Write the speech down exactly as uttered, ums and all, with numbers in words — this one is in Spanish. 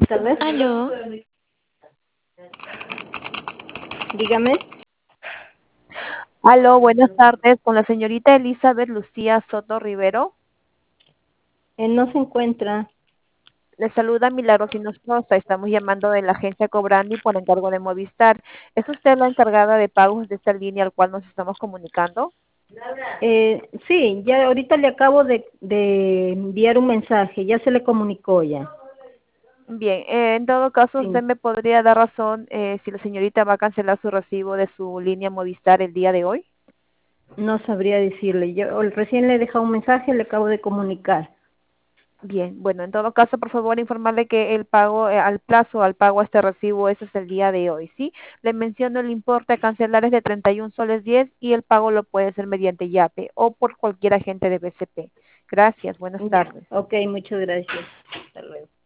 tardes. Aló, Dígame. Aló, buenas tardes, con la señorita Elizabeth Lucía Soto Rivero. Él no se encuentra. Le saluda Milagros Hinojosa. Estamos llamando de la agencia Cobrandi por encargo de Movistar. ¿Es usted la encargada de pagos de esta línea al cual nos estamos comunicando? Eh, sí, ya ahorita le acabo de, de enviar un mensaje. Ya se le comunicó ya. Bien, eh, en todo caso, usted Sí. me podría dar razón eh, si la señorita va a cancelar su recibo de su línea Movistar el día de hoy. No sabría decirle. Yo recién le he dejado un mensaje, le acabo de comunicar. Bien, bueno, en todo caso, por favor, informarle que el pago eh, al plazo, al pago a este recibo, ese es el día de hoy, ¿sí? Le menciono el importe a cancelar es de treinta y un soles diez y el pago lo puede hacer mediante YAPE o por cualquier agente de B C P. Gracias, buenas Ya, tardes. ok, muchas gracias. Hasta luego.